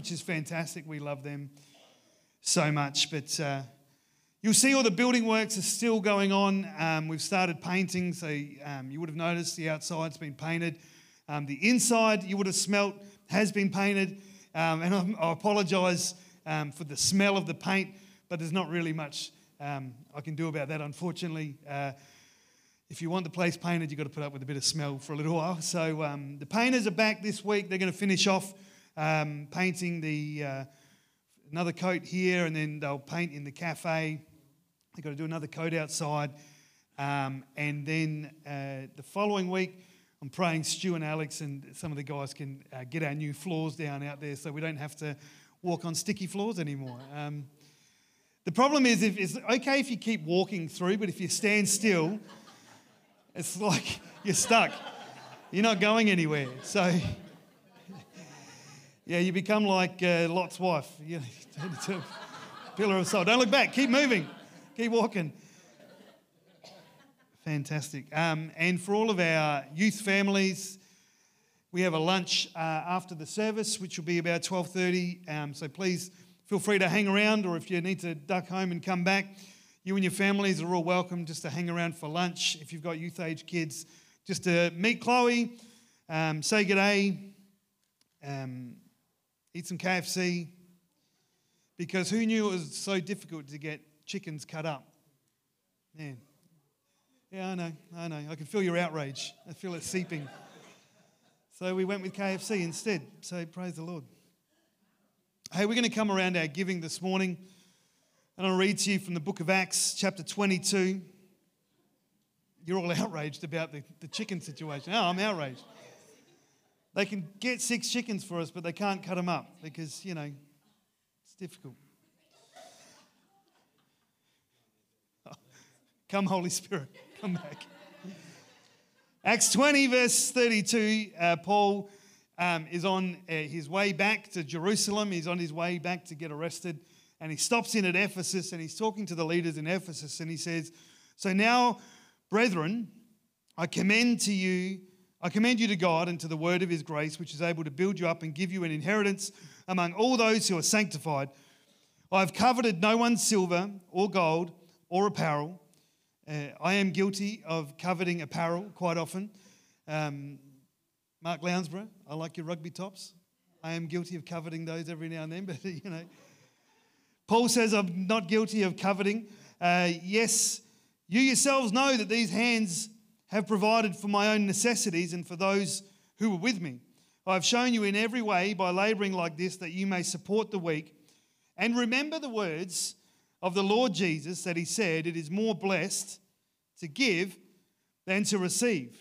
which is fantastic. We love them so much. But you'll see all the building works are still going on. We've started painting, so you would have noticed the outside's been painted. The inside, you would have smelt, has been painted. And I apologise for the smell of the paint, but there's not really much I can do about that, unfortunately. If you want the place painted, you've got to put up with a bit of smell for a little while. So the painters are back this week. They're going to finish off painting another coat here, and then they'll paint in the cafe. They've got to do another coat outside. And then the following week, I'm praying Stu and Alex and some of the guys can get our new floors down out there so we don't have to walk on sticky floors anymore. The problem is, it's okay if you keep walking through, but if you stand still, it's like you're stuck. You're not going anywhere. So, yeah, you become like Lot's wife. You turn into a pillar of salt. Don't look back. Keep moving. Keep walking. Fantastic. And for all of our youth families, we have a lunch after the service, which will be about 12:30. So please feel free to hang around, or if you need to duck home and come back, you and your families are all welcome just to hang around for lunch. If you've got youth-age kids, just to meet Chloe, say good day, eat some KFC, because who knew it was so difficult to get chickens cut up? Man. Yeah, I know. I can feel your outrage. I feel it seeping. So we went with KFC instead. So praise the Lord. Hey, we're going to come around our giving this morning. And I'll read to you from the book of Acts, chapter 22. You're all outraged about the chicken situation. Oh, I'm outraged. They can get 6 chickens for us, but they can't cut them up because, it's difficult. Come, Holy Spirit, come back. Acts 20, verse 32, Paul is on his way back to Jerusalem. He's on his way back to get arrested. And he stops in at Ephesus and he's talking to the leaders in Ephesus and he says, "So now, brethren, I commend you to God and to the word of his grace, which is able to build you up and give you an inheritance among all those who are sanctified. I have coveted no one's silver or gold or apparel." I am guilty of coveting apparel quite often. Mark Lounsborough, I like your rugby tops. I am guilty of coveting those every now and then, but Paul says I'm not guilty of coveting. Yes, you yourselves know that these hands have provided for my own necessities and for those who were with me. I have shown you in every way by labouring like this that you may support the weak. And remember the words of the Lord Jesus that he said, "It is more blessed to give than to receive."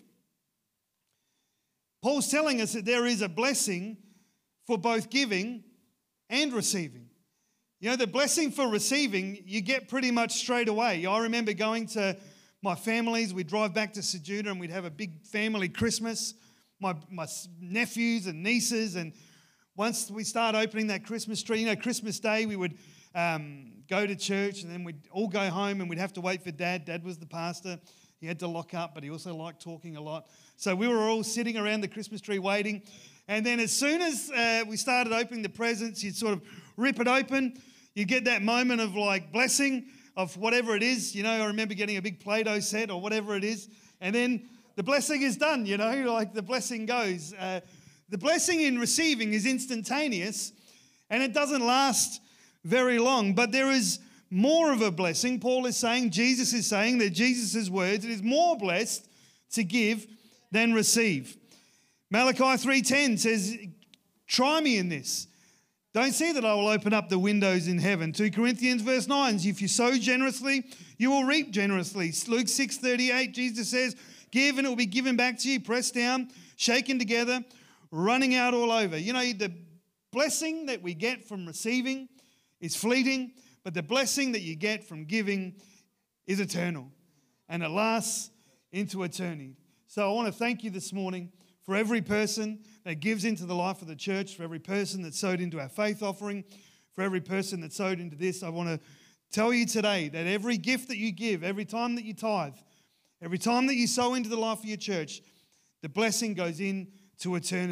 Paul's telling us that there is a blessing for both giving and receiving. The blessing for receiving, you get pretty much straight away. I remember going to my families. We'd drive back to Sejuda and we'd have a big family Christmas. My nephews and nieces. And once we start opening that Christmas tree, Christmas Day, we would go to church and then we'd all go home and we'd have to wait for Dad. Dad was the pastor. He had to lock up, but he also liked talking a lot. So we were all sitting around the Christmas tree waiting. And then as soon as we started opening the presents, you'd sort of rip it open. You get that moment of blessing of whatever it is. I remember getting a big Play-Doh set or whatever it is. And then the blessing is done, the blessing goes. The blessing in receiving is instantaneous and it doesn't last very long. But there is more of a blessing. Paul is saying, Jesus is saying that Jesus' words, it is more blessed to give than receive. Malachi 3:10 says, "Try me in this. Don't see that I will open up the windows in heaven." 2 Corinthians verse 9, "If you sow generously, you will reap generously." Luke 6:38, Jesus says, "Give and it will be given back to you, pressed down, shaken together, running out all over." The blessing that we get from receiving is fleeting, but the blessing that you get from giving is eternal, and it lasts into eternity. So I want to thank you this morning for every person that gives into the life of the church, for every person that sowed into our faith offering, for every person that sowed into this. I want to tell you today that every gift that you give, every time that you tithe, every time that you sow into the life of your church, the blessing goes into eternity.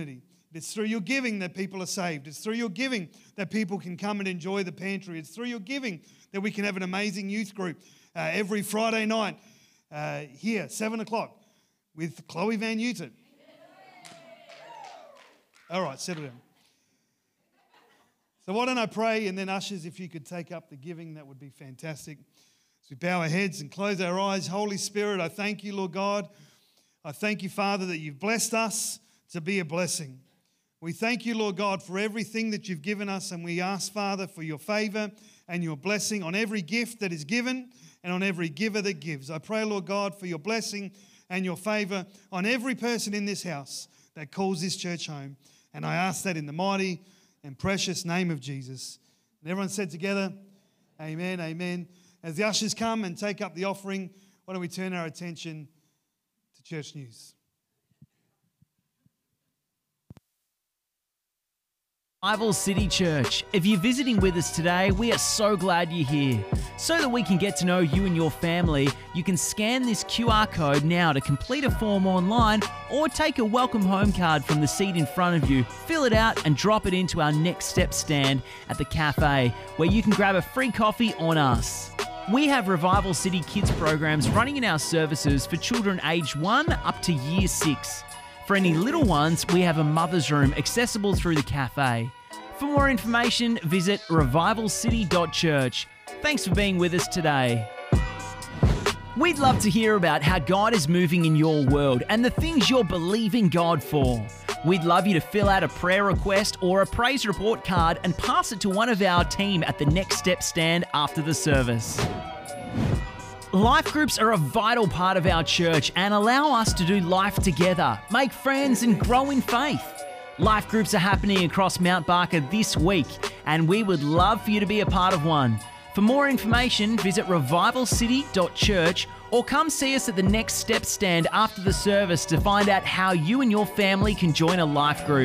It's through your giving that people are saved. It's through your giving that people can come and enjoy the pantry. It's through your giving that we can have an amazing youth group every Friday night here, 7 o'clock, with Chloe Van Newton. All right, settle down. So why don't I pray, and then ushers, if you could take up the giving, that would be fantastic. As we bow our heads and close our eyes, Holy Spirit, I thank you, Lord God. I thank you, Father, that you've blessed us to be a blessing. We thank you, Lord God, for everything that you've given us, and we ask, Father, for your favor and your blessing on every gift that is given and on every giver that gives. I pray, Lord God, for your blessing and your favor on every person in this house that calls this church home. And I ask that in the mighty and precious name of Jesus. And everyone said together, amen, amen. As the ushers come and take up the offering, why don't we turn our attention to church news. Revival City Church. If you're visiting with us today, we are so glad you're here. So that we can get to know you and your family, you can scan this QR code now to complete a form online or take a welcome home card from the seat in front of you, fill it out and drop it into our Next Step stand at the cafe, where you can grab a free coffee on us. We have Revival City Kids programs running in our services for children aged 1 up to year 6. For any little ones, we have a mother's room accessible through the cafe. For more information, visit revivalcity.church. Thanks for being with us today. We'd love to hear about how God is moving in your world and the things you're believing God for. We'd love you to fill out a prayer request or a praise report card and pass it to one of our team at the Next Step stand after the service. Life groups are a vital part of our church and allow us to do life together, make friends and grow in faith. Life groups are happening across Mount Barker this week, and we would love for you to be a part of one. For more information, visit revivalcity.church or come see us at the Next Step stand after the service to find out how you and your family can join a life group.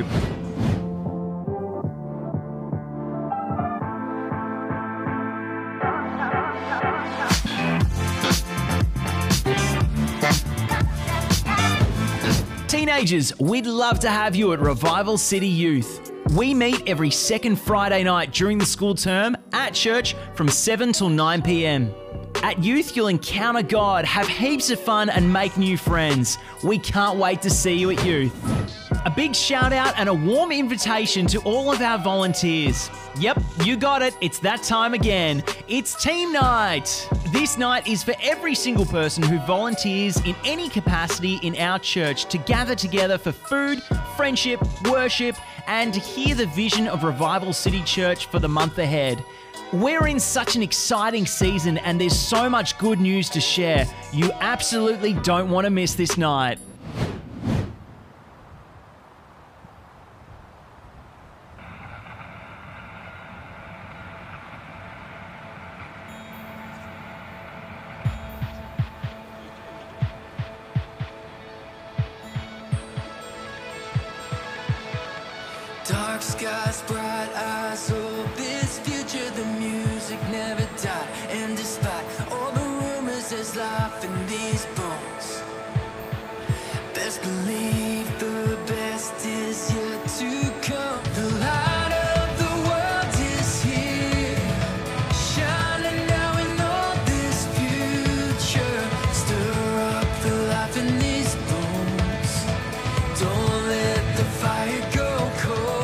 Teenagers, we'd love to have you at Revival City Youth. We meet every second Friday night during the school term at church from 7 till 9 p.m. At Youth, you'll encounter God, have heaps of fun and make new friends. We can't wait to see you at Youth. A big shout out and a warm invitation to all of our volunteers. Yep, you got it. It's that time again. It's team night. This night is for every single person who volunteers in any capacity in our church to gather together for food, friendship, worship, and to hear the vision of Revival City Church for the month ahead. We're in such an exciting season and there's so much good news to share. You absolutely don't want to miss this night. Dark skies, bright eyes, hope this future, the music never die. And despite all the rumors, there's life in these bones. Best believe the best is yet to come. The light of the world is here, shining now in all this future. Stir up the life in these bones. Don't let the fire go cold.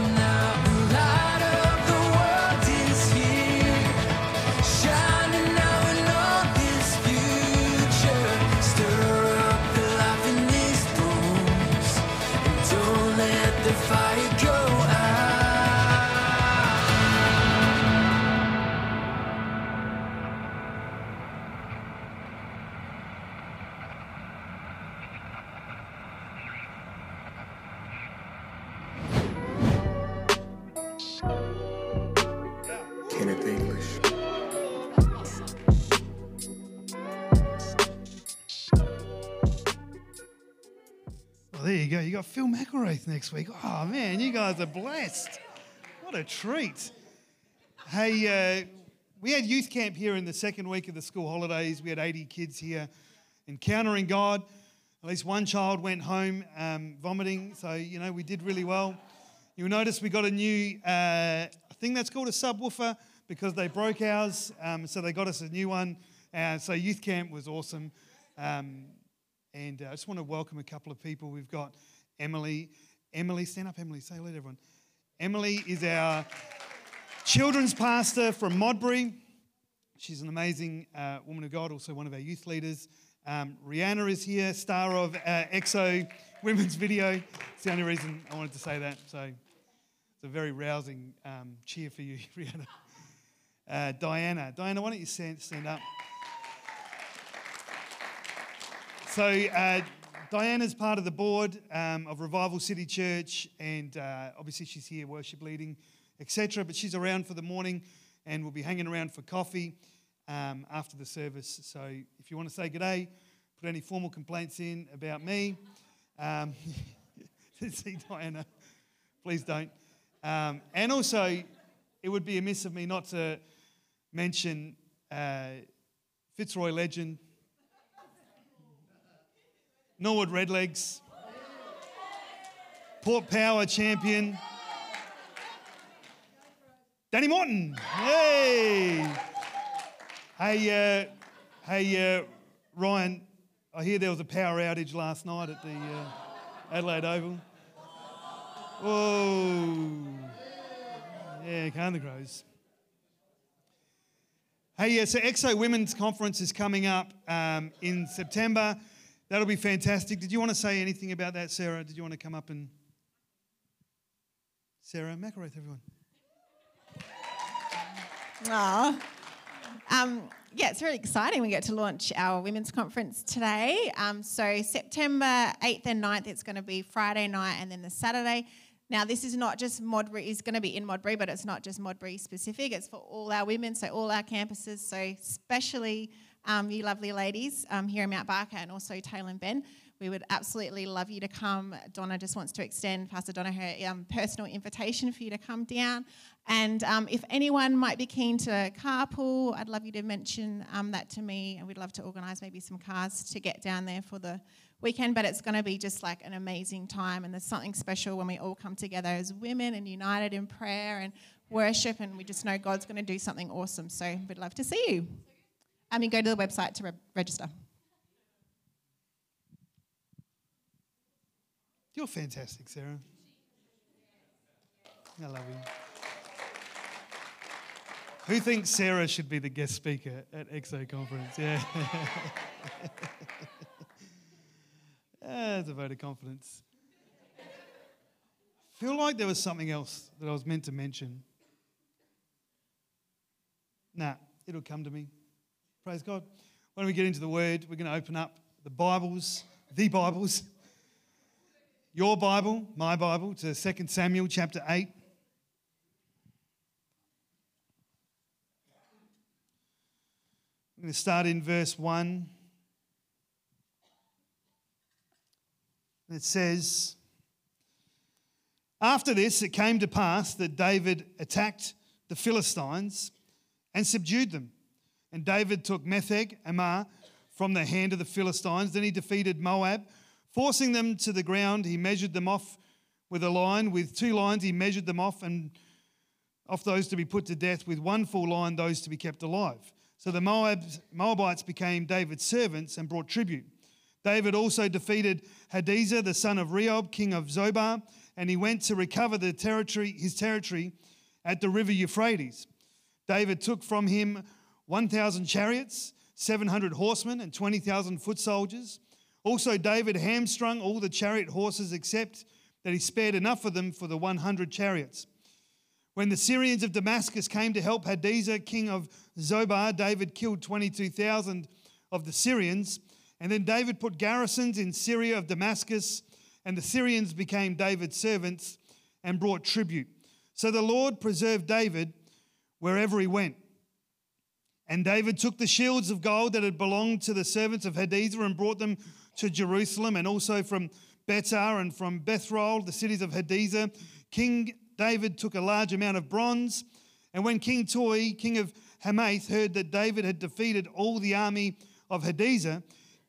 Kenneth English. Well, there you go. You got Phil McElraith next week. Oh, man, you guys are blessed. What a treat. Hey, we had youth camp here in the second week of the school holidays. We had 80 kids here encountering God. At least one child went home vomiting, so, we did really well. You'll notice we got a new thing that's called a subwoofer because they broke ours, so they got us a new one. So youth camp was awesome. And I just want to welcome a couple of people. We've got Emily. Emily, stand up, Emily. Say hello to everyone. Emily is our children's pastor from Modbury. She's an amazing woman of God, also one of our youth leaders. Rihanna is here, star of EXO women's video. It's the only reason I wanted to say that. So it's a very rousing cheer for you, Rihanna. Diana, why don't you stand up? So Diana's part of the board of Revival City Church, and obviously she's here worship leading, etc. But she's around for the morning, and we'll be hanging around for coffee after the service. So if you want to say good day, put any formal complaints in about me. See Diana, please don't. And also, it would be amiss of me not to mention Fitzroy legend, Norwood Redlegs, Port Power champion, Danny Morton. Hey! Hey, Ryan, I hear there was a power outage last night at the Adelaide Oval. Whoa. Yeah, Calm the Crows. Hey, so EXO Women's Conference is coming up in September. That'll be fantastic. Did you want to say anything about that, Sarah? Did you want to come up and... Sarah McElrath, everyone. Yeah, it's really exciting. We get to launch our women's conference today. So September 8th and 9th, it's going to be Friday night and then the Saturday. Now, this is not just Modbury, it's going to be in Modbury, but it's not just Modbury specific. It's for all our women, so all our campuses, so especially you lovely ladies here in Mount Barker and also Taylor and Ben. We would absolutely love you to come. Donna just wants to extend, Pastor Donna, her personal invitation for you to come down. And if anyone might be keen to carpool, I'd love you to mention that to me, and we'd love to organise maybe some cars to get down there for the weekend. But it's going to be just like an amazing time, and there's something special when we all come together as women and united in prayer and worship, and we just know God's going to do something awesome. So we'd love to see you. Go to the website to register. You're fantastic, Sarah. I love you. Who thinks Sarah should be the guest speaker at EXO Conference? Yeah. It's a vote of confidence. I feel like there was something else that I was meant to mention. Nah, it'll come to me. Praise God. When we get into the Word, we're going to open up the Bibles, your Bible, my Bible, to 2 Samuel chapter 8. I'm going to start in verse 1. And it says, "After this, it came to pass that David attacked the Philistines and subdued them. And David took Metheg Ammah from the hand of the Philistines. Then he defeated Moab. Forcing them to the ground, he measured them off with a line. With 2 lines, he measured them off, and off those to be put to death, with 1 full line, those to be kept alive. So the Moabites became David's servants and brought tribute. David also defeated Hadaezer, the son of Rehob, king of Zobah, and he went to recover his territory at the river Euphrates. David took from him 1,000 chariots, 700 horsemen, and 20,000 foot soldiers. Also, David hamstrung all the chariot horses, except that he spared enough of them for the 100 chariots. When the Syrians of Damascus came to help Hadaezer, king of Zobah, David killed 22,000 of the Syrians. And then David put garrisons in Syria of Damascus, and the Syrians became David's servants and brought tribute. So the Lord preserved David wherever he went. And David took the shields of gold that had belonged to the servants of Hadaezer and brought them to Jerusalem, and also from Betah and from Bethrol, the cities of Hadaezer. King David took a large amount of bronze. And when King Toi, king of Hamath, heard that David had defeated all the army of Hadaezer,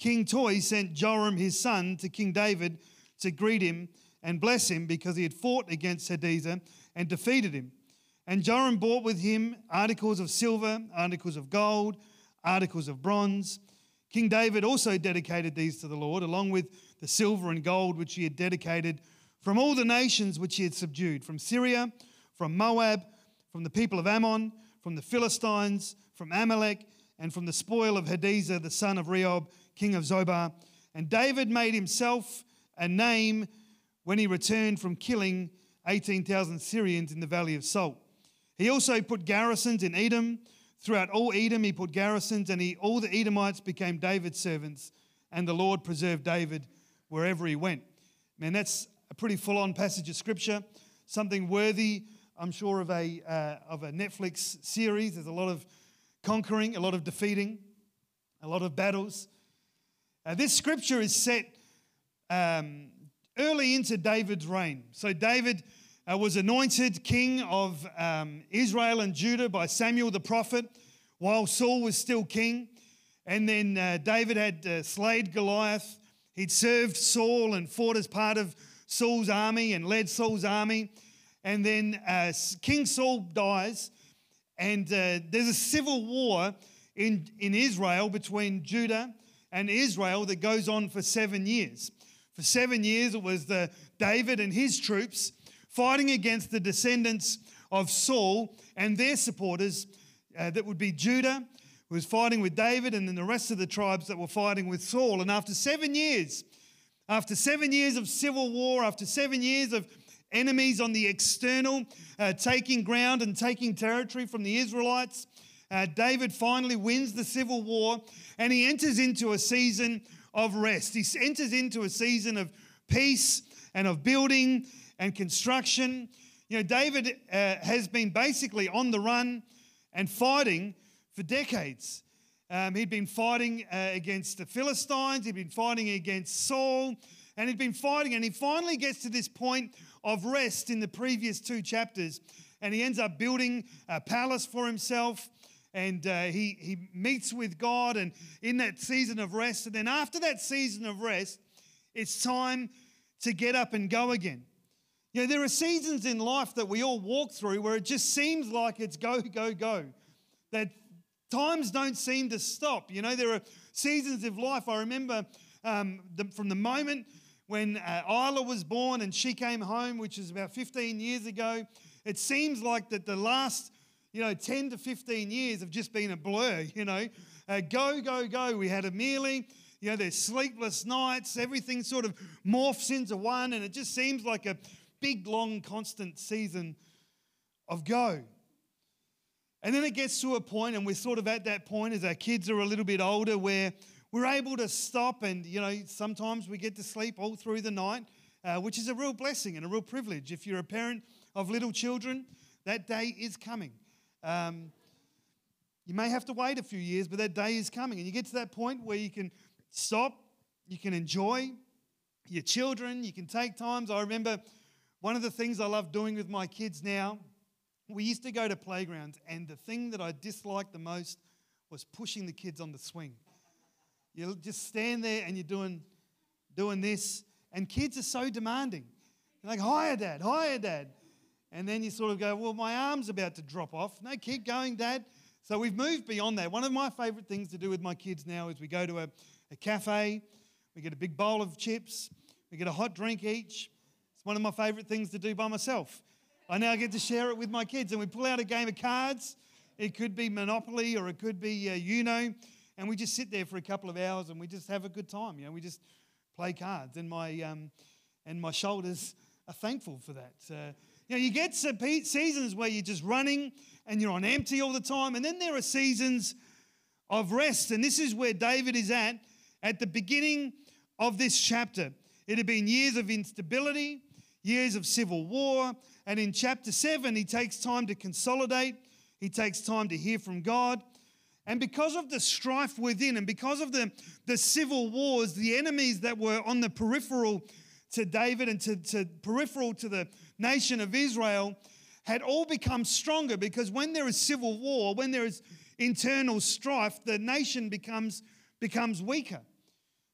King Toi sent Joram his son to King David to greet him and bless him because he had fought against Hadaezer and defeated him. And Joram brought with him articles of silver, articles of gold, articles of bronze. King David also dedicated these to the Lord, along with the silver and gold which he had dedicated from all the nations which he had subdued, from Syria, from Moab, from the people of Ammon, from the Philistines, from Amalek, and from the spoil of Hadaezer, the son of Rehob, king of Zobah. And David made himself a name when he returned from killing 18,000 Syrians in the Valley of Salt. He also put garrisons in Edom. Throughout all Edom he put garrisons, and all the Edomites became David's servants, and the Lord preserved David wherever he went. Man, that's a pretty full-on passage of Scripture, something worthy, I'm sure, of a Netflix series. There's a lot of conquering, a lot of defeating, a lot of battles. This Scripture is set early into David's reign. So David was anointed king of Israel and Judah by Samuel the prophet while Saul was still king. And then David had slayed Goliath. He'd served Saul and fought as part of Saul's army and led Saul's army. And then King Saul dies, and there's a civil war in Israel between Judah and Israel that goes on for 7 years. For 7 years, it was David and his troops fighting against the descendants of Saul and their supporters. That would be Judah, who was fighting with David, and then the rest of the tribes that were fighting with Saul. And after 7 years of civil war, after 7 years of enemies on the external taking ground and taking territory from the Israelites, David finally wins the civil war, and he enters into a season of rest. He enters into a season of peace and of building and construction. You know, David has been basically on the run and fighting for decades. He'd been fighting against the Philistines, he'd been fighting against Saul, and he'd been fighting, and he finally gets to this point of rest in the previous 2 chapters, and he ends up building a palace for himself, and he meets with God, and in that season of rest, and then after that season of rest, it's time to get up and go again. You know, there are seasons in life that we all walk through where it just seems like it's go, go, go, that times don't seem to stop. You know, there are seasons of life. I remember from the moment when Isla was born and she came home, which is about 15 years ago, it seems like that the last, 10 to 15 years have just been a blur, go, go, go. We had Amelia, there's sleepless nights, everything sort of morphs into one, and it just seems like a big, long, constant season of go. And then it gets to a point, and we're sort of at that point as our kids are a little bit older, where we're able to stop, and sometimes we get to sleep all through the night, which is a real blessing and a real privilege. If you're a parent of little children, that day is coming. You may have to wait a few years, but that day is coming, and you get to that point where you can stop, you can enjoy your children, you can take times. I remember one of the things I love doing with my kids now, we used to go to playgrounds, and the thing that I disliked the most was pushing the kids on the swing. You just stand there and you're doing this, and kids are so demanding. They're like, higher, Dad, higher, Dad. And then you sort of go, well, my arm's about to drop off. No, keep going, Dad. So we've moved beyond that. One of my favourite things to do with my kids now is we go to a cafe, we get a big bowl of chips, we get a hot drink each. It's one of my favourite things to do by myself. I now get to share it with my kids, and we pull out a game of cards. It could be Monopoly or it could be Uno, and we just sit there for a couple of hours and we just have a good time. We just play cards, and my shoulders are thankful for that. You get seasons where you're just running and you're on empty all the time, and then there are seasons of rest, and this is where David is at the beginning of this chapter. It had been years of instability, years of civil war, and in chapter 7, he takes time to consolidate. He takes time to hear from God. And because of the strife within, and because of the civil wars, the enemies that were on the peripheral to David and to peripheral to the nation of Israel had all become stronger, because when there is civil war, when there is internal strife, the nation becomes weaker.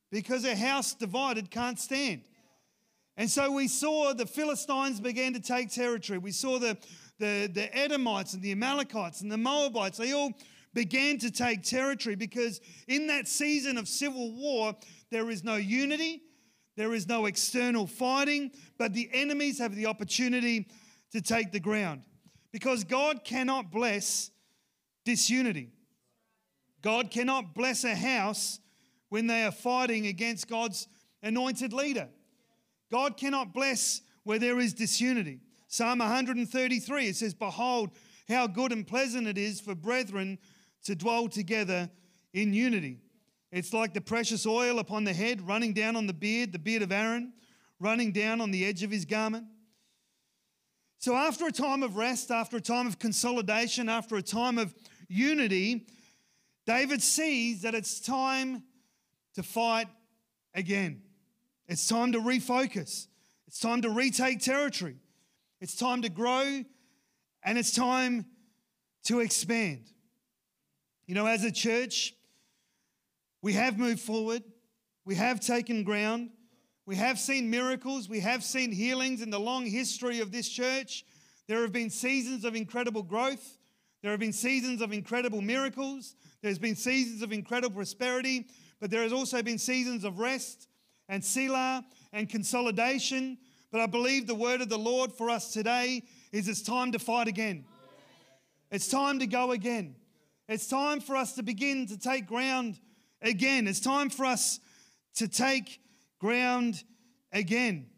because a house divided can't stand. And so we saw the Philistines began to take territory. We saw the Edomites and the Amalekites and the Moabites. They all began to take territory because in that season of civil war, there is no unity, there is no external fighting, but the enemies have the opportunity to take the ground. Because God cannot bless disunity. God cannot bless a house when they are fighting against God's anointed leader. God cannot bless where there is disunity. Psalm 133, it says, "Behold, how good and pleasant it is for brethren to dwell together in unity. It's like the precious oil upon the head, running down on the beard of Aaron, running down on the edge of his garment." So after a time of rest, after a time of consolidation, after a time of unity, David sees that it's time to fight again. It's time to refocus. It's time to retake territory. It's time to grow, and it's time to expand. You know, as a church, we have moved forward. We have taken ground. We have seen miracles. We have seen healings in the long history of this church. There have been seasons of incredible growth. There have been seasons of incredible miracles. There's been seasons of incredible prosperity, but there has also been seasons of rest and Selah and consolidation. But I believe the word of the Lord for us today is it's time to fight again. It's time to go again. It's time for us to begin to take ground again. It's time for us to take ground again.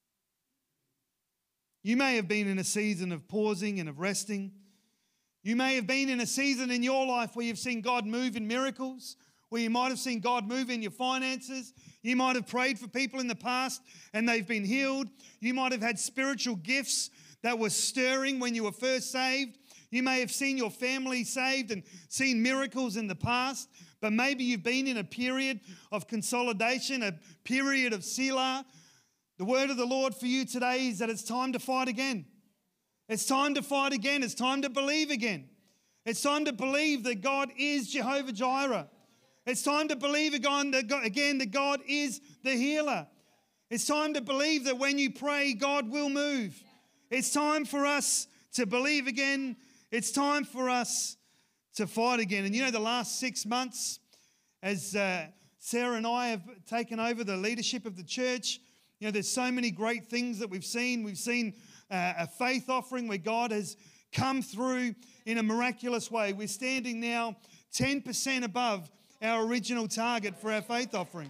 You may have been in a season of pausing and of resting. You may have been in a season in your life where you've seen God move in miracles, where you might have seen God move in your finances. You might have prayed for people in the past and they've been healed. You might have had spiritual gifts that were stirring when you were first saved. You may have seen your family saved and seen miracles in the past, but maybe you've been in a period of consolidation, a period of Selah. The word of the Lord for you today is that it's time to fight again. It's time to fight again. It's time to believe again. It's time to believe that God is Jehovah Jireh. It's time to believe again that God is the healer. It's time to believe that when you pray, God will move. It's time for us to believe again. It's time for us to fight again. And you know, the last 6 months, as Sarah and I have taken over the leadership of the church, you know, there's so many great things that we've seen. We've seen a faith offering where God has come through in a miraculous way. We're standing now 10% above our original target for our faith offering.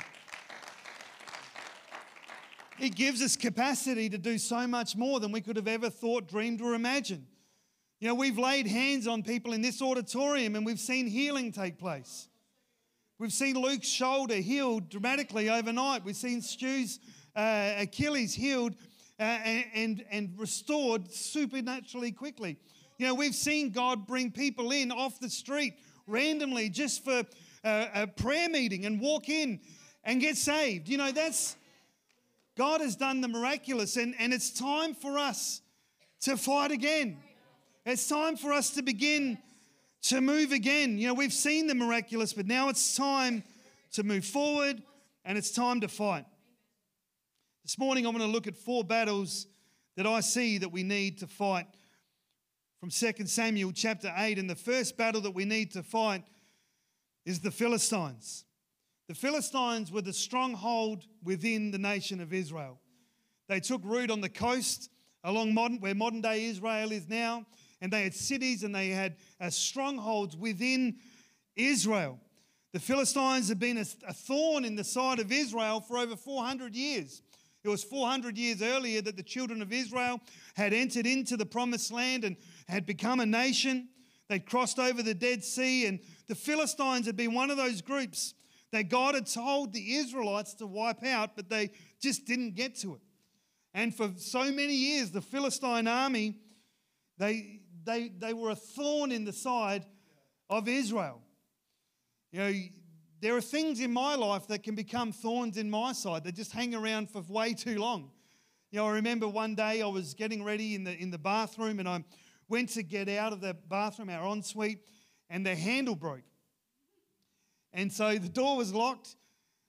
It gives us capacity to do so much more than we could have ever thought, dreamed, or imagined. You know, we've laid hands on people in this auditorium and we've seen healing take place. We've seen Luke's shoulder healed dramatically overnight. We've seen Stu's Achilles healed and restored supernaturally quickly. You know, we've seen God bring people in off the street randomly just for a prayer meeting and walk in and get saved. You know, God has done the miraculous, and it's time for us to fight again. It's time for us to begin to move again. You know, we've seen the miraculous, but now it's time to move forward and it's time to fight. This morning I'm going to look at 4 battles that I see that we need to fight from 2 Samuel chapter 8. And the first battle that we need to fight is the Philistines. The Philistines were the stronghold within the nation of Israel. They took root on the coast along where modern day Israel is now, and they had cities and they had strongholds within Israel. The Philistines had been a thorn in the side of Israel for over 400 years. It was 400 years earlier that the children of Israel had entered into the promised land and had become a nation. They'd crossed over the Dead Sea, and the Philistines had been one of those groups that God had told the Israelites to wipe out, but they just didn't get to it. And for so many years, the Philistine army, they were a thorn in the side of Israel. You know, there are things in my life that can become thorns in my side. They just hang around for way too long. You know, I remember one day I was getting ready in the bathroom, and I went to get out of the bathroom, our ensuite, and the handle broke. And so the door was locked,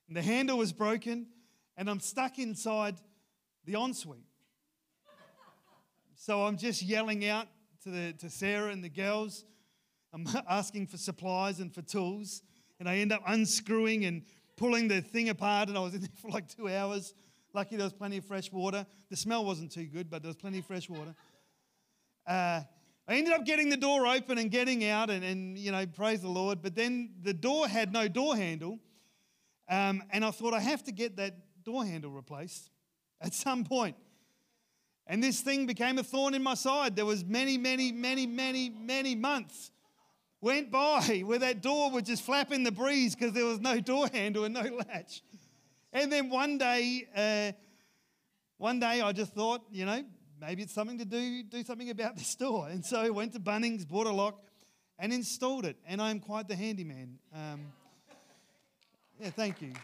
And the handle was broken, and I'm stuck inside the ensuite. So I'm just yelling out to Sarah and the girls. I'm asking for supplies and for tools, and I end up unscrewing and pulling the thing apart, and I was in there for like 2 hours. Lucky there was plenty of fresh water. The smell wasn't too good, but there was plenty of fresh water. I ended up getting the door open and getting out, and praise the Lord. But then the door had no door handle, and I thought I have to get that door handle replaced at some point. And this thing became a thorn in my side. There was many months went by where that door would just flap in the breeze because there was no door handle and no latch. And then one day I just thought, maybe it's something to do something about this door. And so I went to Bunnings, bought a lock, and installed it. And I'm quite the handyman. Yeah, thank you.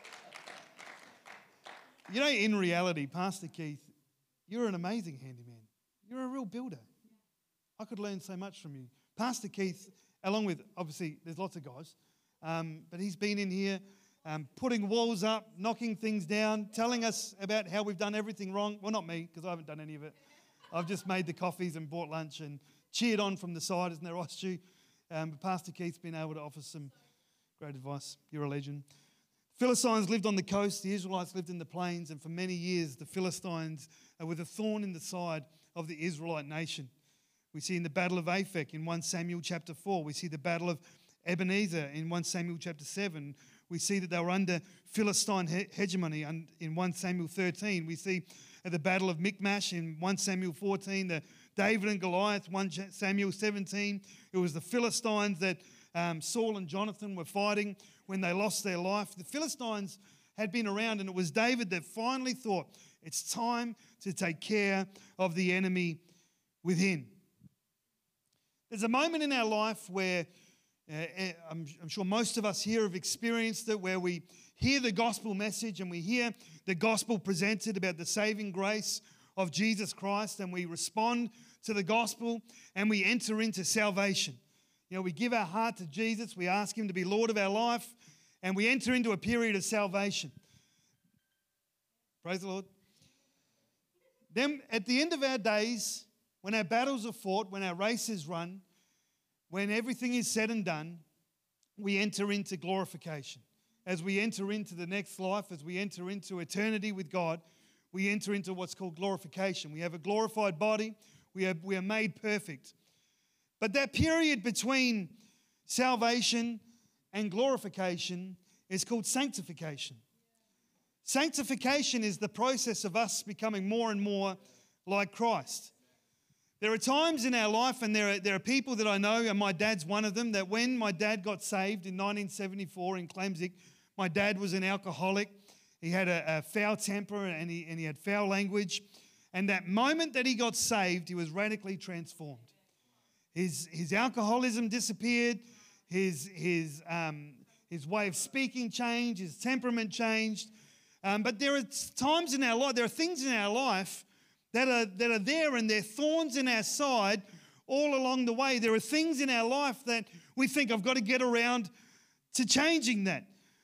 In reality, Pastor Keith, you're an amazing handyman. You're a real builder. I could learn so much from you. Pastor Keith, along with, obviously, there's lots of guys, but he's been in here putting walls up, knocking things down, telling us about how we've done everything wrong. Well, not me, because I haven't done any of it. I've just made the coffees and bought lunch and cheered on from the side, isn't there, Ross Stew? But Pastor Keith's been able to offer some great advice. You're a legend. Philistines lived on the coast, the Israelites lived in the plains, and for many years the Philistines were the thorn in the side of the Israelite nation. We see in the Battle of Aphek in 1 Samuel chapter 4. We see the Battle of Ebenezer in 1 Samuel chapter 7. We see that they were under Philistine hegemony in 1 Samuel 13. We see at the Battle of Michmash in 1 Samuel 14, the David and Goliath, 1 Samuel 17. It was the Philistines that Saul and Jonathan were fighting when they lost their life. The Philistines had been around, and it was David that finally thought, it's time to take care of the enemy within. There's a moment in our life where I'm sure most of us here have experienced it, where we hear the gospel message and we hear the gospel presented about the saving grace of Jesus Christ, and we respond to the gospel and we enter into salvation. We give our heart to Jesus, we ask Him to be Lord of our life, and we enter into a period of salvation. Praise the Lord. Then at the end of our days, when our battles are fought, when our race is run, when everything is said and done, we enter into glorification. As we enter into the next life, as we enter into eternity with God, we enter into what's called glorification. We have a glorified body. We are made perfect. But that period between salvation and glorification is called sanctification. Sanctification is the process of us becoming more and more like Christ. There are times in our life, and there are people that I know, and my dad's one of them, that when my dad got saved in 1974 in Clemsick, my dad was an alcoholic. He had a foul temper and he had foul language. And that moment that he got saved, he was radically transformed. His alcoholism disappeared. His way of speaking changed. His temperament changed. But there are times in our life, there are things in our life that are there, and they're thorns in our side all along the way. There are things in our life that we think, I've got to get around to changing that.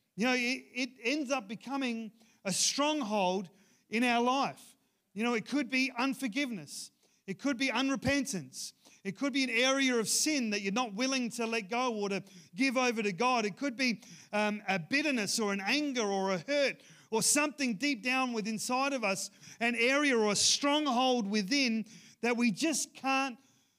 It ends up becoming a stronghold in our life. It could be unforgiveness. It could be unrepentance. It could be an area of sin that you're not willing to let go or to give over to God. It could be a bitterness or an anger or a hurt or something deep down within inside of us, an area or a stronghold within that we just can't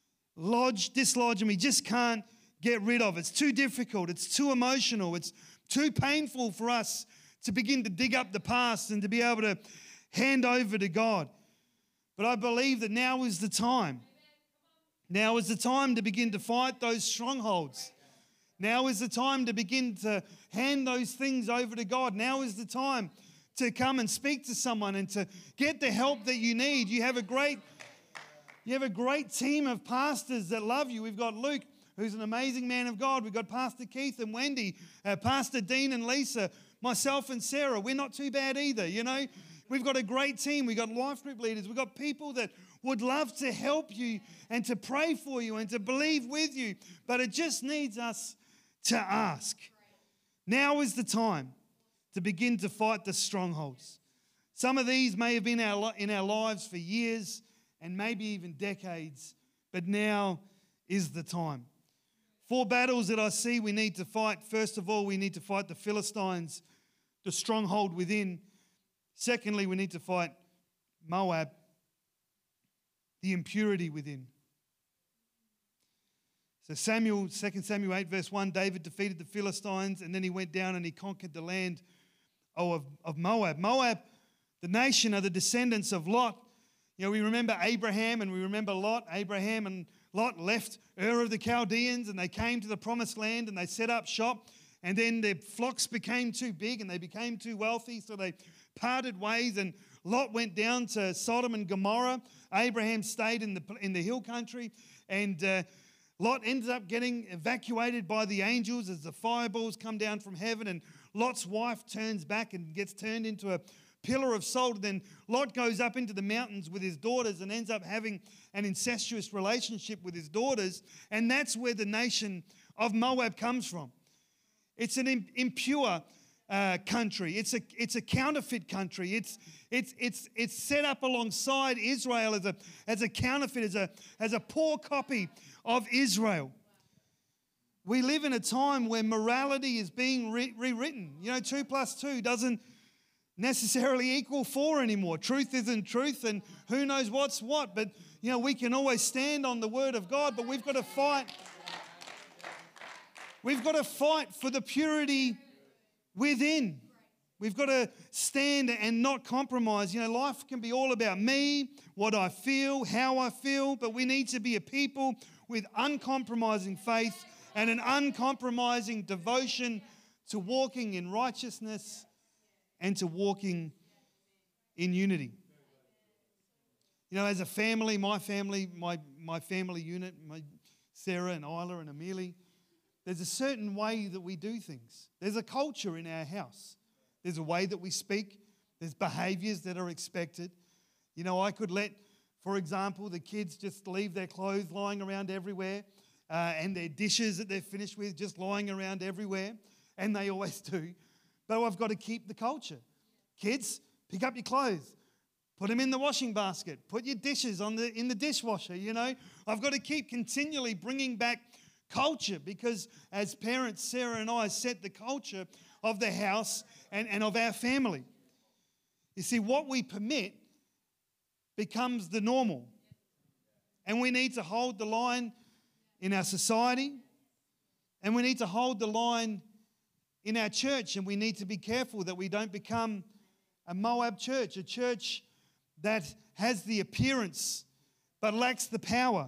dislodge, and we just can't get rid of. It's too difficult. It's too emotional. It's too painful for us to begin to dig up the past and to be able to hand over to God. But I believe that now is the time. Now is the time to begin to fight those strongholds. Now is the time to begin to hand those things over to God. Now is the time to come and speak to someone and to get the help that you need. You have a great team of pastors that love you. We've got Luke, who's an amazing man of God. We've got Pastor Keith and Wendy, Pastor Dean and Lisa, myself and Sarah. We're not too bad either, We've got a great team. We've got life group leaders. We've got people that would love to help you and to pray for you and to believe with you. But it just needs us to ask. Now is the time to begin to fight the strongholds. Some of these may have been in our lives for years and maybe even decades, but now is the time. 4 battles that I see we need to fight. First of all, we need to fight the Philistines, the stronghold within. Secondly, we need to fight Moab, the impurity within. So 2 Samuel 8 verse 1, David defeated the Philistines and then he went down and he conquered the land of Moab. Moab, the nation, are the descendants of Lot. You know, we remember Abraham and we remember Lot. Abraham and Lot left Ur of the Chaldeans and they came to the promised land and they set up shop. And then their flocks became too big and they became too wealthy, so they parted ways and Lot went down to Sodom and Gomorrah. Abraham stayed in the hill country, and Lot ended up getting evacuated by the angels as the fireballs come down from heaven, and Lot's wife turns back and gets turned into a pillar of salt. Then Lot goes up into the mountains with his daughters and ends up having an incestuous relationship with his daughters, and that's where the nation of Moab comes from. It's an impure country. It's a counterfeit country. It's set up alongside Israel as a counterfeit, as a poor copy of Israel. We live in a time where morality is being rewritten. You know, 2 + 2 doesn't necessarily equal 4 anymore. Truth isn't truth, and who knows what's what. But you know, we can always stand on the word of God, but we've got to fight. We've got to fight for the purity within. We've got to stand and not compromise. You know, life can be all about me, what I feel, how I feel, but we need to be a people with uncompromising faith and an uncompromising devotion to walking in righteousness and to walking in unity. You know, as a family, my family unit, Sarah and Isla and Amelie, there's a certain way that we do things. There's a culture in our house. There's a way that we speak. There's behaviors that are expected. You know, I could let, for example, the kids just leave their clothes lying around everywhere and their dishes that they're finished with just lying around everywhere, and they always do. But I've got to keep the culture. Kids, pick up your clothes. Put them in the washing basket. Put your dishes in the dishwasher, you know. I've got to keep continually bringing back culture, because as parents, Sarah and I set the culture of the house and of our family. You see, what we permit becomes the normal. And we need to hold the line in our society, and we need to hold the line in our church, and we need to be careful that we don't become a Moab church, a church that has the appearance but lacks the power.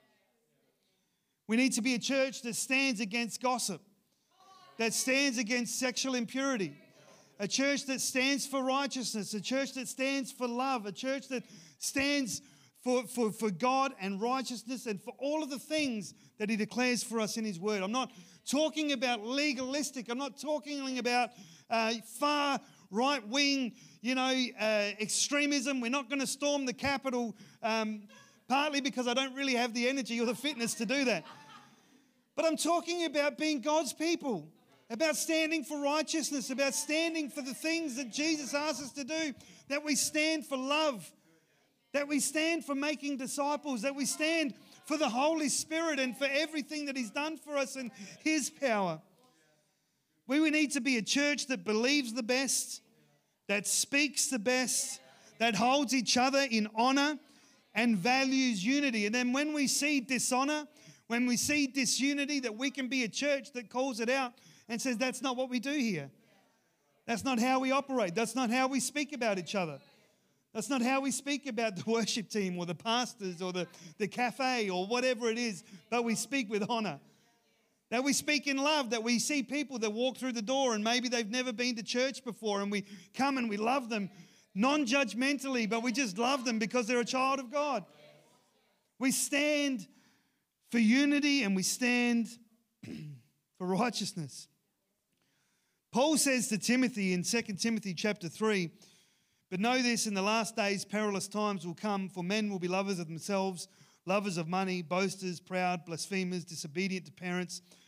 We need to be a church that stands against gossip, that stands against sexual impurity, a church that stands for righteousness, a church that stands for love, a church that stands for God and righteousness and for all of the things that He declares for us in His Word. I'm not talking about legalistic. I'm not talking about far right-wing, extremism. We're not going to storm the Capitol, partly because I don't really have the energy or the fitness to do that. But I'm talking about being God's people, about standing for righteousness, about standing for the things that Jesus asked us to do, that we stand for love, that we stand for making disciples, that we stand for the Holy Spirit and for everything that He's done for us and His power. We need to be a church that believes the best, that speaks the best, that holds each other in honor and values unity. And then when we see dishonor, when we see disunity, that we can be a church that calls it out and says, that's not what we do here. That's not how we operate. That's not how we speak about each other. That's not how we speak about the worship team or the pastors or the cafe or whatever it is, but we speak with honor. That we speak in love, that we see people that walk through the door and maybe they've never been to church before, and we come and we love them non-judgmentally, but we just love them because they're a child of God. We stand for unity and we stand for righteousness. Paul says to Timothy in 2 Timothy chapter 3, but know this, in the last days perilous times will come, for men will be lovers of themselves, lovers of money, boasters, proud, blasphemers, disobedient to parents,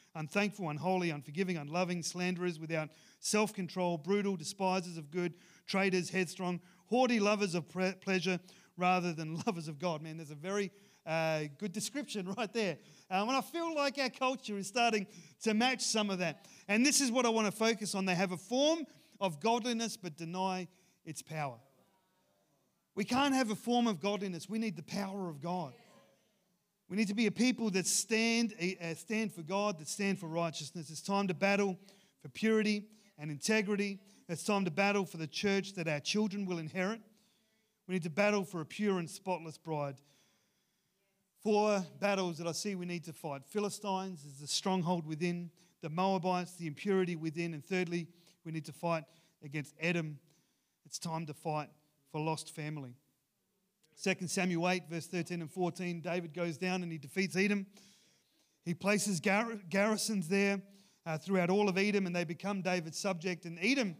unthankful, unholy, unforgiving, unloving, slanderers, without self-control, brutal, despisers of good, traitors, headstrong, haughty, lovers of pleasure rather than lovers of God. Man, there's a very good description right there. And I feel like our culture is starting to match some of that. And this is what I want to focus on. They have a form of godliness but deny its power. We can't have a form of godliness. We need the power of God. We need to be a people that stand for God, that stand for righteousness. It's time to battle for purity and integrity. It's time to battle for the church that our children will inherit. We need to battle for a pure and spotless bride. 4 battles that I see we need to fight. Philistines is the stronghold within. The Moabites, the impurity within. And thirdly, we need to fight against Edom. It's time to fight for lost family. 2 Samuel 8, verse 13 and 14, David goes down and he defeats Edom. He places garrisons there throughout all of Edom, and they become David's subject. And Edom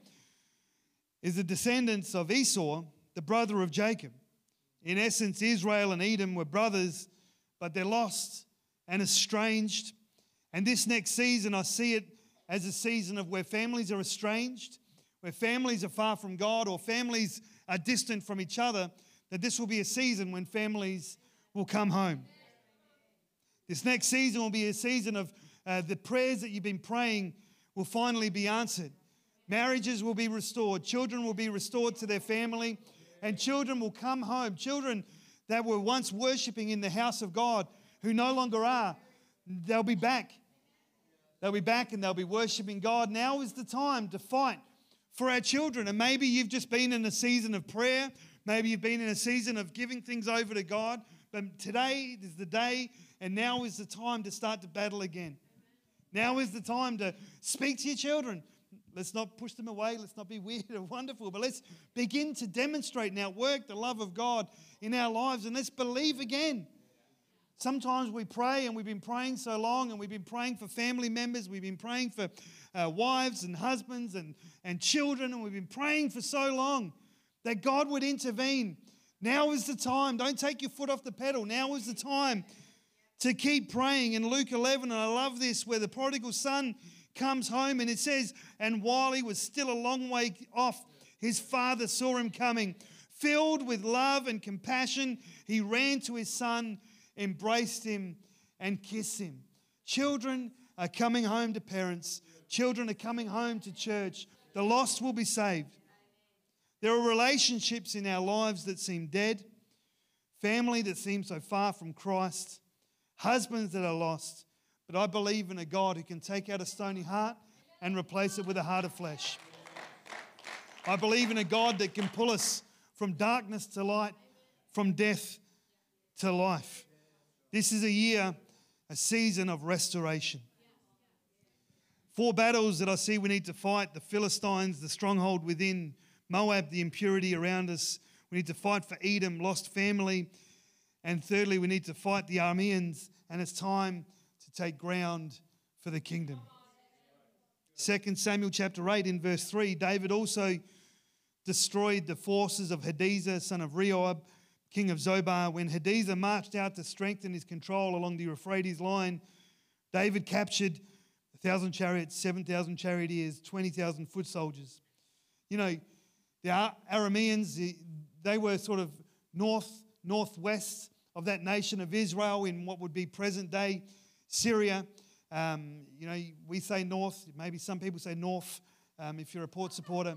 is the descendants of Esau, the brother of Jacob. In essence, Israel and Edom were brothers, but they're lost and estranged. And this next season, I see it as a season of where families are estranged, where families are far from God, or families are distant from each other, that this will be a season when families will come home. This next season will be a season of the prayers that you've been praying will finally be answered. Marriages will be restored. Children will be restored to their family. And children will come home. Children that were once worshiping in the house of God, who no longer are, they'll be back. They'll be back and they'll be worshiping God. Now is the time to fight for our children. And maybe you've just been in a season of prayer. Maybe you've been in a season of giving things over to God. But today is the day, and now is the time to start to battle again. Now is the time to speak to your children. Let's not push them away. Let's not be weird or wonderful. But let's begin to demonstrate in our work the love of God in our lives. And let's believe again. Sometimes we pray, and we've been praying so long, and we've been praying for family members. We've been praying for wives and husbands and children. And we've been praying for so long that God would intervene. Now is the time. Don't take your foot off the pedal. Now is the time to keep praying. In Luke 11, and I love this, where the prodigal son comes home, and it says, and while he was still a long way off, his father saw him coming. Filled with love and compassion, he ran to his son, embraced him, and kissed him. Children are coming home to parents. Children are coming home to church. The lost will be saved. There are relationships in our lives that seem dead, family that seems so far from Christ, husbands that are lost. But I believe in a God who can take out a stony heart and replace it with a heart of flesh. I believe in a God that can pull us from darkness to light, from death to life. This is a year, a season of restoration. 4 battles that I see we need to fight: the Philistines, the stronghold within; Moab, the impurity around us. We need to fight for Edom, lost family. And thirdly, we need to fight the Arameans, and it's time to take ground for the kingdom. 2 Samuel chapter 8 in verse 3, David also destroyed the forces of Hadaezer, son of Rehob, king of Zobar. When Hadaezer marched out to strengthen his control along the Euphrates line, David captured 1,000 chariots, 7,000 charioteers, 20,000 foot soldiers. You know, the Arameans, they were sort of northwest of that nation of Israel in what would be present-day Syria. You know, we say north. Maybe some people say north if you're a Port supporter.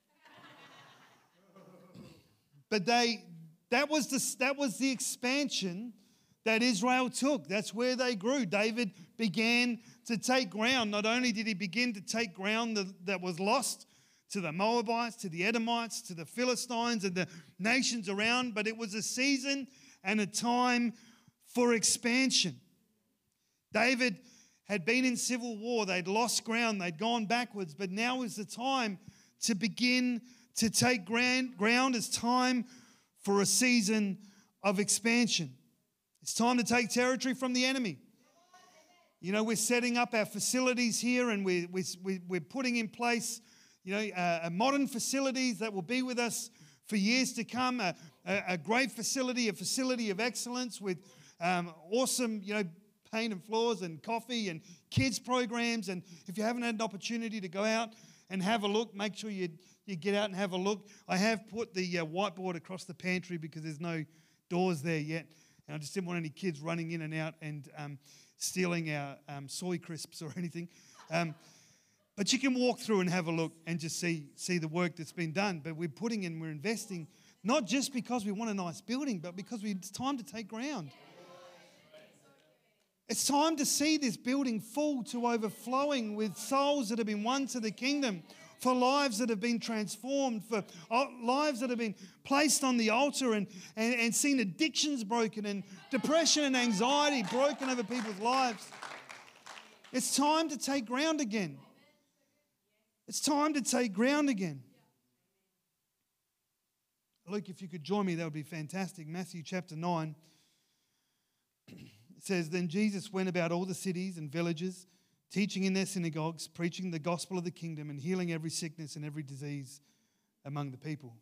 But that was the expansion that Israel took. That's where they grew. David began to take ground. Not only did he begin to take ground that was lost to the Moabites, to the Edomites, to the Philistines and the nations around, but it was a season and a time for expansion. David had been in civil war. They'd lost ground. They'd gone backwards. But now is the time to begin to take ground. It's time for a season of expansion. It's time to take territory from the enemy. You know, we're setting up our facilities here, and we're putting in place, you know, modern facilities that will be with us for years to come. A great facility, a facility of excellence with awesome, you know, paint and floors and coffee and kids programs. And if you haven't had an opportunity to go out and have a look, make sure you get out and have a look. I have put the whiteboard across the pantry because there's no doors there yet. And I just didn't want any kids running in and out and stealing our soy crisps or anything. But you can walk through and have a look and just see the work that's been done. But we're investing, not just because we want a nice building, but because it's time to take ground. It's time to see this building full to overflowing with souls that have been won to the kingdom, for lives that have been transformed, for lives that have been placed on the altar and seen addictions broken and depression and anxiety broken over people's lives. It's time to take ground again. It's time to take ground again. Luke, if you could join me, that would be fantastic. Matthew chapter 9. It says, Then Jesus went about all the cities and villages, teaching in their synagogues, preaching the gospel of the kingdom, and healing every sickness and every disease among the people.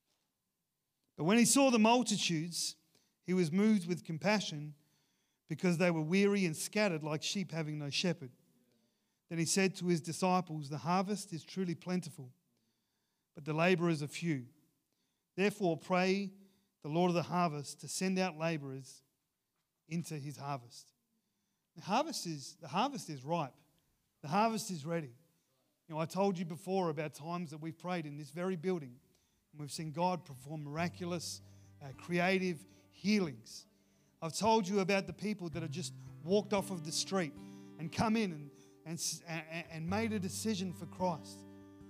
But when he saw the multitudes, he was moved with compassion because they were weary and scattered like sheep having no shepherd. Then he said to his disciples, The harvest is truly plentiful, but the laborers are few. Therefore pray the Lord of the harvest to send out laborers into his harvest. The harvest is ripe. The harvest is ready. You know, I told you before about times that we've prayed in this very building, and we've seen God perform miraculous, creative healings. I've told you about the people that have just walked off of the street and come in and made a decision for Christ.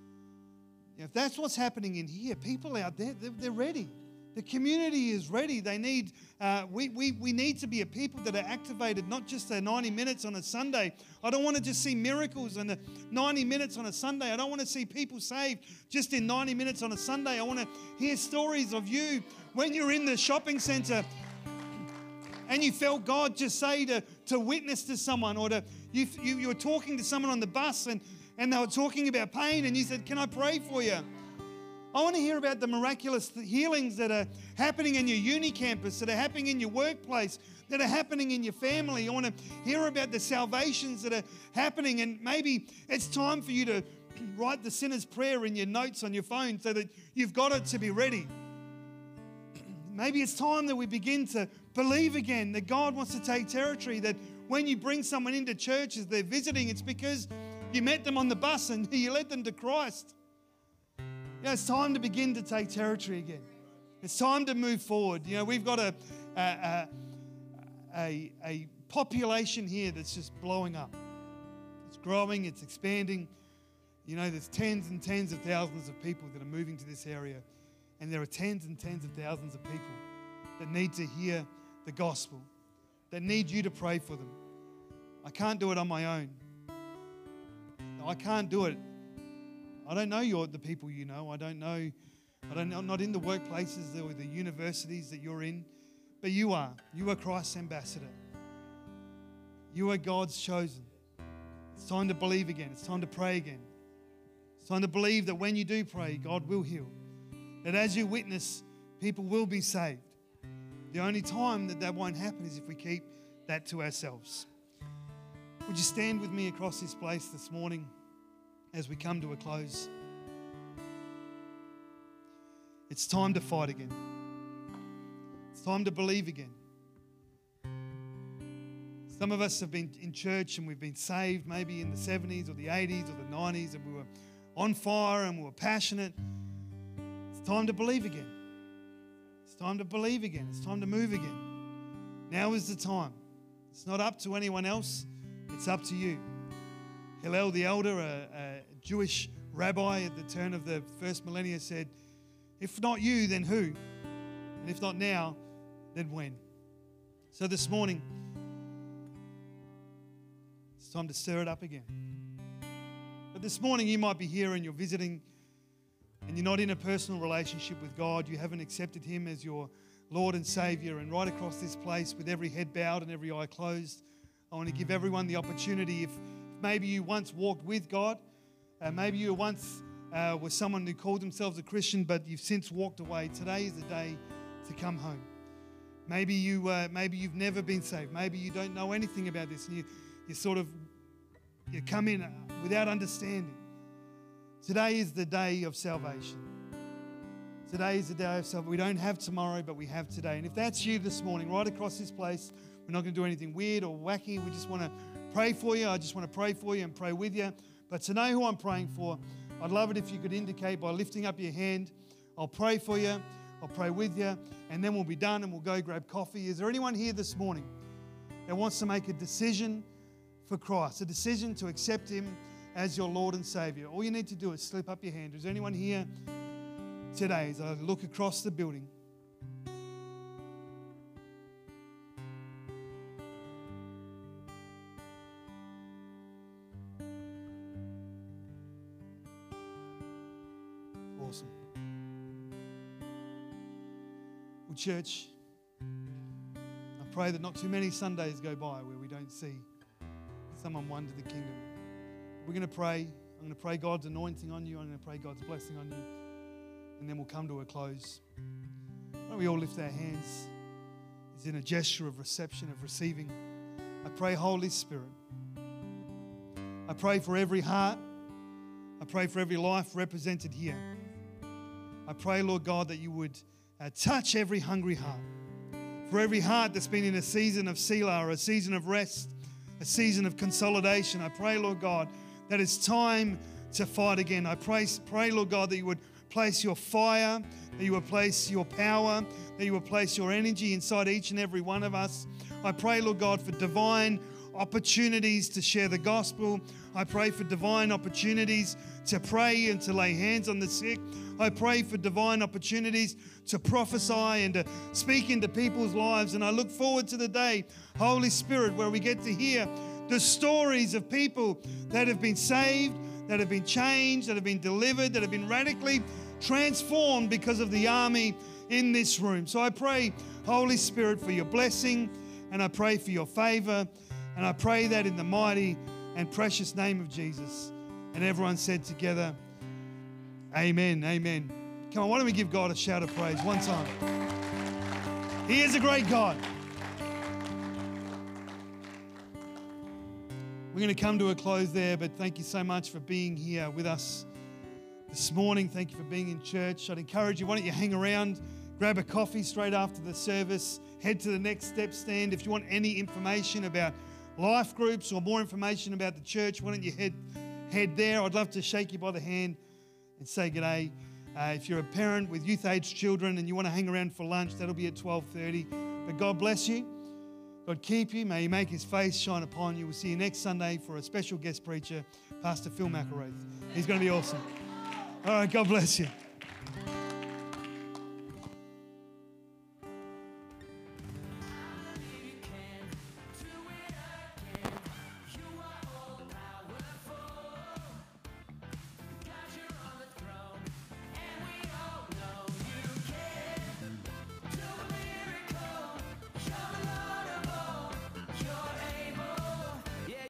If that's what's happening in here, people out there, they're ready. The community is ready. They need. We need to be a people that are activated, not just 90 minutes on a Sunday. I don't want to just see miracles in the 90 minutes on a Sunday. I don't want to see people saved just in 90 minutes on a Sunday. I want to hear stories of you when you're in the shopping centre and you felt God just say to witness to someone, or you were talking to someone on the bus and they were talking about pain and you said, Can I pray for you? I want to hear about the miraculous healings that are happening in your uni campus, that are happening in your workplace, that are happening in your family. I want to hear about the salvations that are happening, and maybe it's time for you to write the sinner's prayer in your notes on your phone so that you've got it to be ready. Maybe it's time that we begin to believe again that God wants to take territory, that when you bring someone into church as they're visiting, it's because you met them on the bus and you led them to Christ. You know, it's time to begin to take territory again. It's time to move forward. You know, we've got a population here that's just blowing up. It's growing, it's expanding. You know, there's tens and tens of thousands of people that are moving to this area. And there are tens and tens of thousands of people that need to hear the gospel, that need you to pray for them. I can't do it on my own. No, I can't do it. I don't know the people you know. I'm not in the workplaces or the universities that you're in, but you are. You are Christ's ambassador. You are God's chosen. It's time to believe again. It's time to pray again. It's time to believe that when you do pray, God will heal. That as you witness, people will be saved. The only time that won't happen is if we keep that to ourselves. Would you stand with me across this place this morning as we come to a close? It's time to fight again. It's time to believe again. Some of us have been in church and we've been saved maybe in the 70s or the 80s or the 90s, and we were on fire and we were passionate. It's time to believe again. It's time to believe again. It's time to move again. Now is the time. It's not up to anyone else. It's up to you. Hillel the elder, a Jewish rabbi at the turn of the first millennia, said, if not you, then who? And if not now, then when? So this morning, it's time to stir it up again. But this morning you might be here and you're visiting and you're not in a personal relationship with God. You haven't accepted Him as your Lord and Savior. And right across this place, with every head bowed and every eye closed, I want to give everyone the opportunity. If maybe you once walked with God, maybe you once were someone who called themselves a Christian, but you've since walked away, today is the day to come home. Maybe you've never been saved. Maybe you don't know anything about this, and you come in without understanding. Today is the day of salvation. Today is the day of salvation. We don't have tomorrow, but we have today. And if that's you this morning, right across this place, we're not going to do anything weird or wacky. We just want to pray for you. I just want to pray for you and pray with you. But to know who I'm praying for, I'd love it if you could indicate by lifting up your hand. I'll pray for you. I'll pray with you. And then we'll be done and we'll go grab coffee. Is there anyone here this morning that wants to make a decision for Christ, a decision to accept Him as your Lord and Savior? All you need to do is slip up your hand. Is there anyone here today as I look across the building? Awesome. Well, church, I pray that not too many Sundays go by where we don't see someone won to the kingdom. We're going to pray. I'm going to pray God's anointing on you. I'm going to pray God's blessing on you. And then we'll come to a close. Why don't we all lift our hands? It's in a gesture of reception, of receiving. I pray, Holy Spirit. I pray for every heart. I pray for every life represented here. I pray, Lord God, that you would touch every hungry heart. For every heart that's been in a season of Selah, a season of rest, a season of consolidation, I pray, Lord God, that it's time to fight again. I pray, Lord God, that you would place your fire, that you would place your power, that you would place your energy inside each and every one of us. I pray, Lord God, for divine opportunities to share the gospel. I pray for divine opportunities to pray and to lay hands on the sick. I pray for divine opportunities to prophesy and to speak into people's lives. And I look forward to the day, Holy Spirit, where we get to hear the stories of people that have been saved, that have been changed, that have been delivered, that have been radically transformed because of the army in this room. So I pray, Holy Spirit, for your blessing, and I pray for your favor, and I pray that in the mighty and precious name of Jesus. And everyone said together, amen, amen. Come on, why don't we give God a shout of praise one time? He is a great God. We're going to come to a close there, but thank you so much for being here with us this morning. Thank you for being in church. I'd encourage you, why don't you hang around, grab a coffee straight after the service, head to the Next Step stand. If you want any information about life groups or more information about the church, why don't you head there? I'd love to shake you by the hand and say g'day. If you're a parent with youth-age children and you want to hang around for lunch, that'll be at 12:30. But God bless you. God keep you. May He make His face shine upon you. We'll see you next Sunday for a special guest preacher, Pastor Phil McElraith. He's going to be awesome. All right, God bless you.